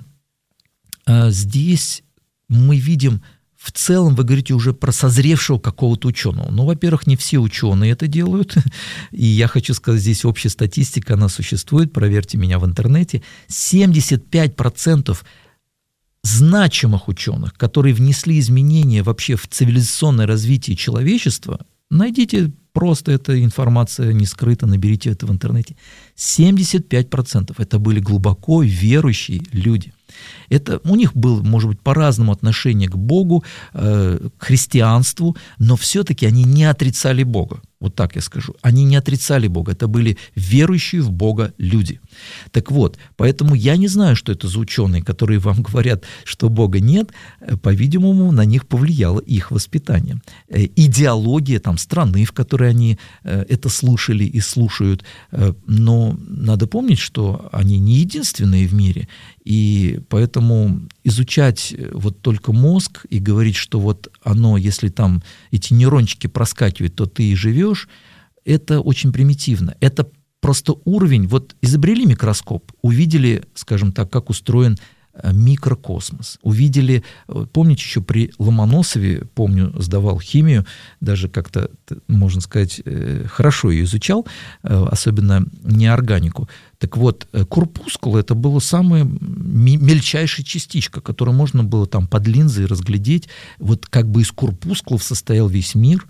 э, здесь мы видим, в целом вы говорите уже про созревшего какого-то ученого. Ну, во-первых, не все ученые это делают. И я хочу сказать, здесь общая статистика, она существует, проверьте меня в интернете. семьдесят пять процентов значимых ученых, которые внесли изменения вообще в цивилизационное развитие человечества, найдите просто, эта информация не скрыта, наберите это в интернете. семьдесят пять процентов это были глубоко верующие люди. Это, у них было, может быть, по-разному отношение к Богу, э, к христианству, но все-таки они не отрицали Бога. Вот так я скажу. Они не отрицали Бога. Это были верующие в Бога люди. Так вот, поэтому я не знаю, что это за ученые, которые вам говорят, что Бога нет. По-видимому, на них повлияло их воспитание. Идеология там, страны, в которой они это слушали и слушают. Но надо помнить, что они не единственные в мире. И поэтому изучать вот только мозг и говорить, что вот оно, если там эти нейрончики проскакивают, то ты и живешь, это очень примитивно. Это просто уровень, вот изобрели микроскоп, увидели, скажем так, как устроен микрокосмос. Увидели, помните, еще при Ломоносове, помню, сдавал химию, даже как-то, можно сказать, хорошо ее изучал, особенно неорганику. Так вот, корпускул — это была самая мельчайшая частичка, которую можно было там под линзой разглядеть. Вот как бы из корпускулов состоял весь мир,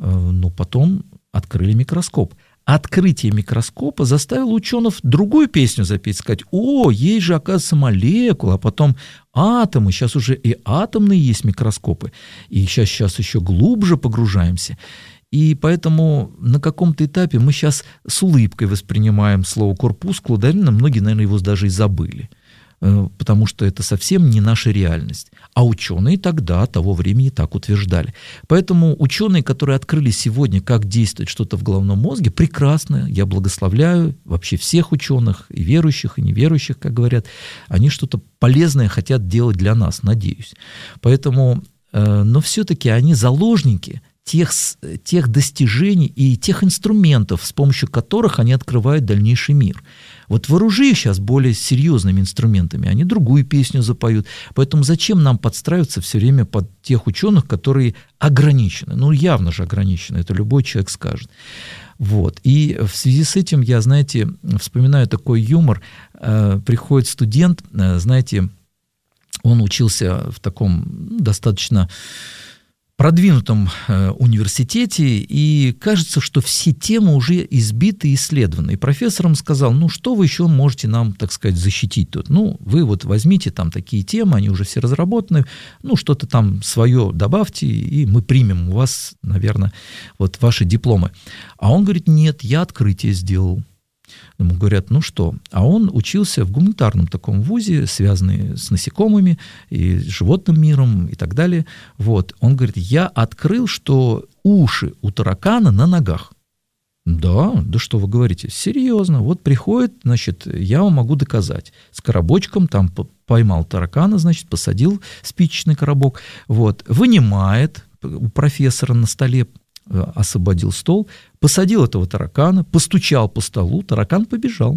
но потом открыли микроскоп. Открытие микроскопа заставило ученых другую песню запеть, сказать: о, есть же, оказывается, молекулы, а потом атомы, сейчас уже и атомные есть микроскопы, и сейчас, сейчас еще глубже погружаемся. И поэтому на каком-то этапе мы сейчас с улыбкой воспринимаем слово «корпускул», да, многие, наверное, его даже и забыли, потому что это совсем не наша реальность. А ученые тогда, того времени, так утверждали. Поэтому ученые, которые открыли сегодня, как действует что-то в головном мозге, прекрасно, я благословляю вообще всех ученых, и верующих, и неверующих, как говорят, они что-то полезное хотят делать для нас, надеюсь. Поэтому, но все-таки они заложники тех, тех достижений и тех инструментов, с помощью которых они открывают дальнейший мир. Вот вооружи их сейчас более серьезными инструментами, они другую песню запоют. Поэтому зачем нам подстраиваться все время под тех ученых, которые ограничены? Ну, явно же ограничены, это любой человек скажет. Вот. И в связи с этим я, знаете, вспоминаю такой юмор. Приходит студент, знаете, он учился в таком достаточно продвинутом э, университете, и кажется, что все темы уже избиты и исследованы. И профессор им сказал, ну, что вы еще можете нам, так сказать, защитить тут? Ну, вы вот возьмите там такие темы, они уже все разработаны, ну, что-то там свое добавьте, и мы примем у вас, наверное, вот ваши дипломы. А он говорит, нет, я открытие сделал. Ему говорят, ну что? А он учился в гуманитарном таком вузе, связанный с насекомыми и животным миром и так далее. Вот. Он говорит, я открыл, что уши у таракана на ногах. Да, да что вы говорите, серьезно. Вот приходит, значит, я вам могу доказать. С коробочком там поймал таракана, значит, посадил спичечный коробок, вот, вынимает у профессора на столе, освободил стол, посадил этого таракана, постучал по столу, таракан побежал.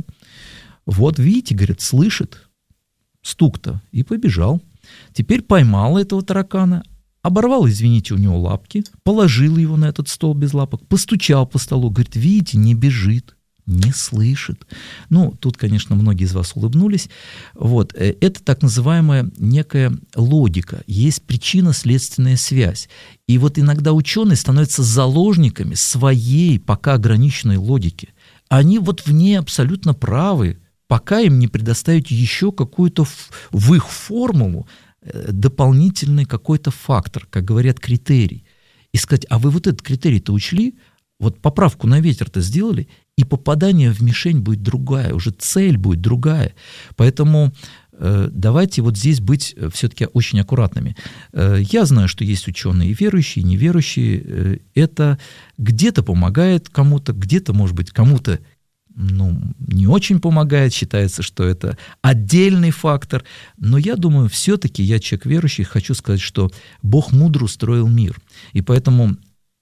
Вот видите, говорит, слышит стук-то, и побежал. Теперь поймал этого таракана, оборвал, извините, у него лапки, положил его на этот стол без лапок, постучал по столу, говорит, видите, не бежит, не слышит. Ну, тут, конечно, многие из вас улыбнулись. Вот. Это так называемая некая логика. Есть причинно-следственная связь. И вот иногда ученые становятся заложниками своей пока ограниченной логики. Они вот в ней абсолютно правы, пока им не предоставить еще какую-то в их формулу дополнительный какой-то фактор, как говорят, критерий. И сказать, а вы вот этот критерий-то учли, вот поправку на ветер-то сделали, и попадание в мишень будет другая, уже цель будет другая. Поэтому э, давайте вот здесь быть все-таки очень аккуратными. Э, я знаю, что есть ученые и верующие, и неверующие. Э, это где-то помогает кому-то, где-то, может быть, кому-то ну, не очень помогает, считается, что это отдельный фактор. Но я думаю, все-таки я человек верующий, хочу сказать, что Бог мудро устроил мир. И поэтому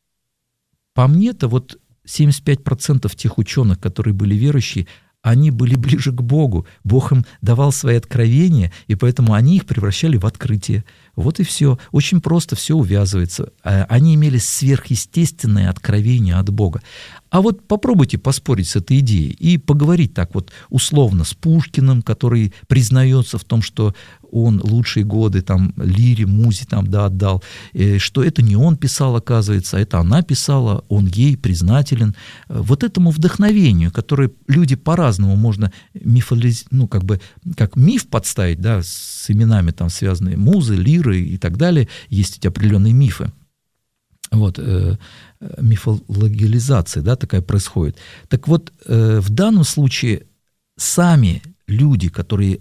по мне-то вот семьдесят пять процентов тех ученых, которые были верующие, они были ближе к Богу. Бог им давал свои откровения, и поэтому они их превращали в открытие. Вот и все. Очень просто все увязывается. Они имели сверхъестественное откровение от Бога. А вот попробуйте поспорить с этой идеей и поговорить так вот условно с Пушкиным, который признается в том, что он лучшие годы там лире, музе там, да, отдал, что это не он писал, оказывается, а это она писала, он ей признателен. Вот этому вдохновению, которое люди по-разному можно мифолиз... ну, как бы, как миф подставить, да, с именами там связанные музы, лиры и так далее, есть эти определенные мифы. Вот, э, мифологизация, да, такая происходит. Так вот, э, в данном случае сами люди, которые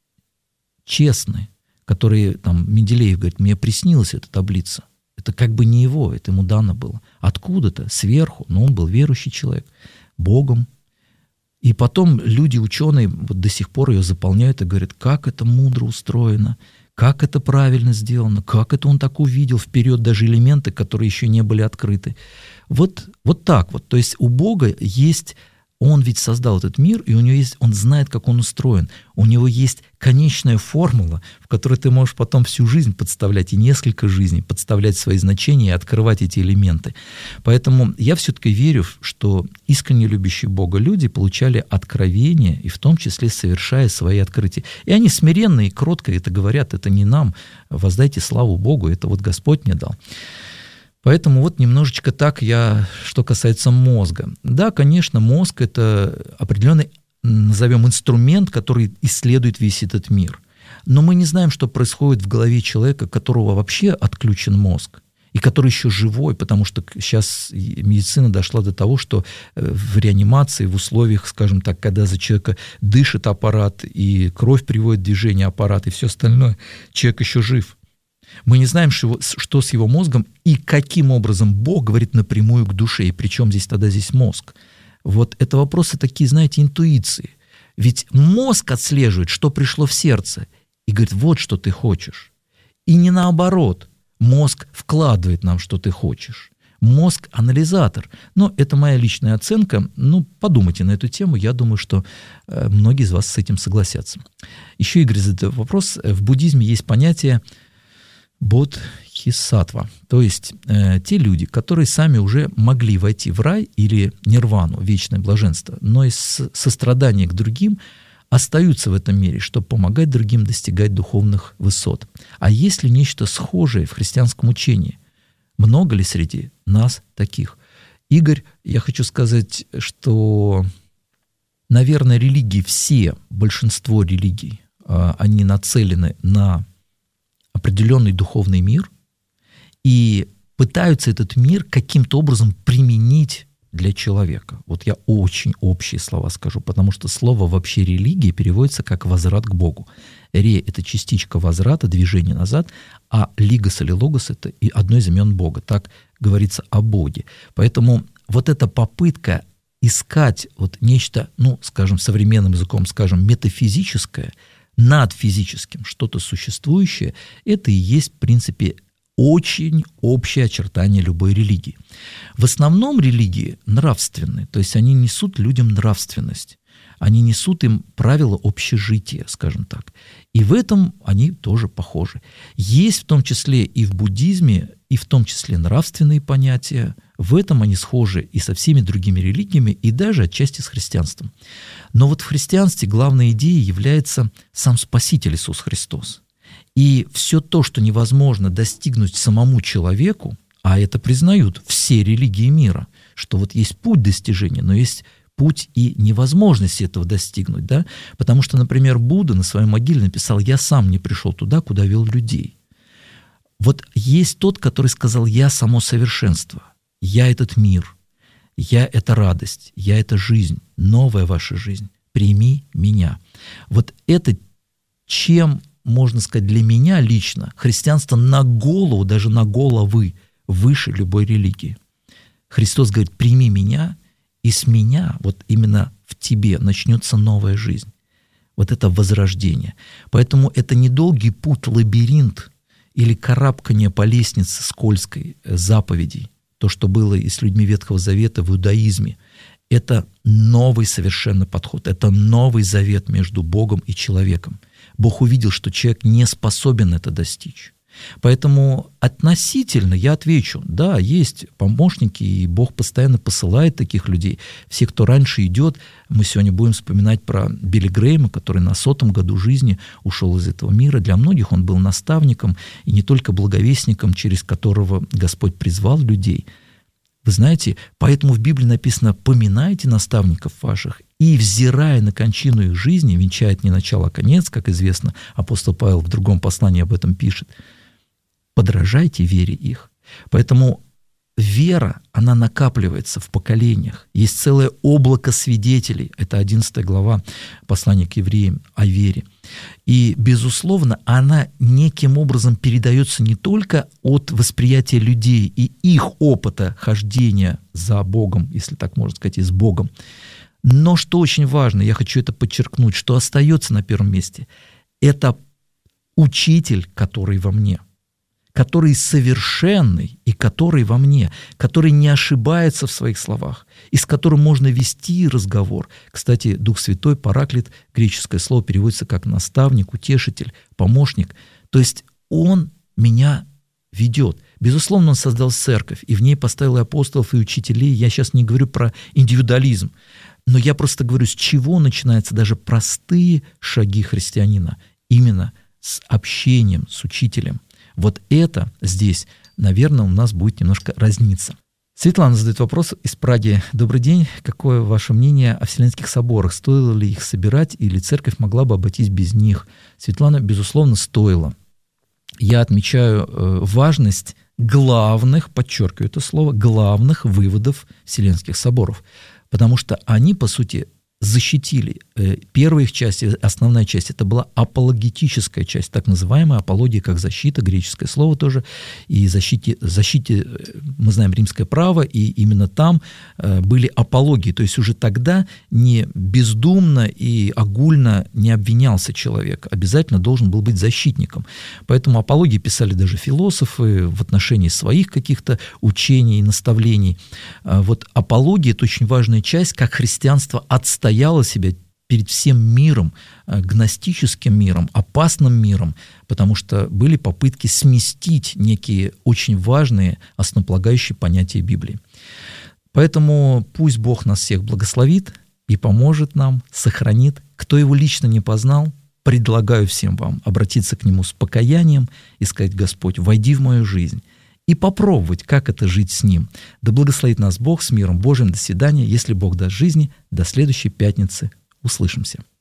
честны, которые, там, Менделеев говорит, мне приснилась эта таблица, это как бы не его, это ему дано было. Откуда-то, сверху, но он был верующий человек, Богом. И потом люди, ученые, вот до сих пор ее заполняют и говорят, как это мудро устроено, как это правильно сделано, как это он так увидел вперед даже элементы, которые еще не были открыты. Вот, вот так вот. То есть у Бога есть, он ведь создал этот мир, и у него есть, он знает, как он устроен. У него есть конечная формула, в которой ты можешь потом всю жизнь подставлять, и несколько жизней, подставлять свои значения и открывать эти элементы. Поэтому я все-таки верю, что искренне любящие Бога люди получали откровения, и в том числе совершая свои открытия. И они смиренно и кротко это говорят, это не нам, воздайте славу Богу, это вот Господь мне дал. Поэтому вот немножечко так я, что касается мозга. Да, конечно, мозг – это определенный, назовем, инструмент, который исследует весь этот мир. Но мы не знаем, что происходит в голове человека, которого вообще отключен мозг, и который еще живой, потому что сейчас медицина дошла до того, что в реанимации, в условиях, скажем так, когда за человека дышит аппарат, и кровь приводит в движение аппарат, и все остальное, человек еще жив. Мы не знаем, что с его мозгом и каким образом Бог говорит напрямую к душе, и причем здесь тогда здесь мозг. Вот это вопросы такие, знаете, интуиции. Ведь мозг отслеживает, что пришло в сердце, и говорит, вот что ты хочешь. И не наоборот. Мозг вкладывает нам, что ты хочешь. Мозг – анализатор. Но это моя личная оценка. Ну, подумайте на эту тему. Я думаю, что многие из вас с этим согласятся. Еще Игорь задает вопрос. В буддизме есть понятие бодхисаттва, то есть э, те люди, которые сами уже могли войти в рай или нирвану, вечное блаженство, но из сострадания к другим остаются в этом мире, чтобы помогать другим достигать духовных высот. А есть ли нечто схожее в христианском учении? Много ли среди нас таких? Игорь, я хочу сказать, что, наверное, религии все, большинство религий, они нацелены на определенный духовный мир и пытаются этот мир каким-то образом применить для человека. Вот я очень общие слова скажу, потому что слово вообще религия переводится как «возврат к Богу». Ре — это частичка возврата, движение назад, а лигос или логос — это и одно из имен Бога. Так говорится о Боге. Поэтому вот эта попытка искать вот нечто, ну, скажем, современным языком, скажем, метафизическое, над физическим, что-то существующее, это и есть, в принципе, очень общее очертание любой религии. В основном религии нравственные, то есть они несут людям нравственность, они несут им правила общежития, скажем так. И в этом они тоже похожи. Есть в том числе и в буддизме, и в том числе нравственные понятия. В этом они схожи и со всеми другими религиями, и даже отчасти с христианством. Но вот в христианстве главной идеей является сам Спаситель Иисус Христос. И все то, что невозможно достигнуть самому человеку, а это признают все религии мира, что вот есть путь достижения, но есть путь и невозможность этого достигнуть, да? Потому что, например, Будда на своей могиле написал: «Я сам не пришел туда, куда вел людей». Вот есть тот, который сказал: «Я само совершенство, я этот мир, я это радость, я это жизнь, новая ваша жизнь, прими меня». Вот это чем, можно сказать, для меня лично христианство на голову, даже на головы выше любой религии. Христос говорит: «Прими меня, и с меня, вот именно в тебе, начнется новая жизнь». Вот это возрождение. Поэтому это не долгий путь, лабиринт или карабкание по лестнице скользкой заповедей, то, что было и с людьми Ветхого Завета в иудаизме. Это новый совершенно подход, это новый завет между Богом и человеком. Бог увидел, что человек не способен это достичь. Поэтому относительно я отвечу: да, есть помощники, и Бог постоянно посылает таких людей. Все, кто раньше идет, мы сегодня будем вспоминать про Билли Грэйма, который на сотом году жизни ушел из этого мира. Для многих он был наставником, и не только благовестником, через которого Господь призвал людей. Вы знаете, поэтому в Библии написано: «Поминайте наставников ваших, и, взирая на кончину их жизни», венчает не начало, а конец, как известно, апостол Павел в другом послании об этом пишет, «подражайте вере их». Поэтому вера, она накапливается в поколениях. Есть целое облако свидетелей. Это одиннадцатая глава послания к евреям о вере. И, безусловно, она неким образом передается не только от восприятия людей и их опыта хождения за Богом, если так можно сказать, и с Богом, но, что очень важно, я хочу это подчеркнуть, что остается на первом месте, это учитель, который во мне, который совершенный и который во мне, который не ошибается в своих словах, и с которым можно вести разговор. Кстати, Дух Святой, Параклит, греческое слово переводится как наставник, утешитель, помощник. То есть Он меня ведет. Безусловно, Он создал церковь, и в ней поставил и апостолов, и учителей. Я сейчас не говорю про индивидуализм, но я просто говорю, с чего начинаются даже простые шаги христианина. Именно с общением с учителем. Вот это здесь, наверное, у нас будет немножко разниться. Светлана задает вопрос из Праги. Добрый день. Какое ваше мнение о Вселенских соборах? Стоило ли их собирать, или церковь могла бы обойтись без них? Светлана, безусловно, стоило. Я отмечаю э, важность главных, подчеркиваю это слово, главных выводов Вселенских соборов, потому что они, по сути, защитили. Первая их часть, основная часть, это была апологетическая часть, так называемая апология как защита, греческое слово тоже, и защите, защите мы знаем римское право, и именно там были апологии, то есть уже тогда не бездумно и огульно не обвинялся человек, обязательно должен был быть защитником. Поэтому апологии писали даже философы в отношении своих каких-то учений и наставлений. Вот апология — это очень важная часть, как христианство отстояло себя перед всем миром, гностическим миром, опасным миром, потому что были попытки сместить некие очень важные основополагающие понятия Библии. Поэтому пусть Бог нас всех благословит и поможет нам, сохранит. Кто его лично не познал, предлагаю всем вам обратиться к нему с покаянием и сказать: Господь, войди в мою жизнь и попробовать, как это жить с Ним. Да благословит нас Бог с миром Божьим. До свидания. Если Бог даст жизни, до следующей пятницы. Услышимся.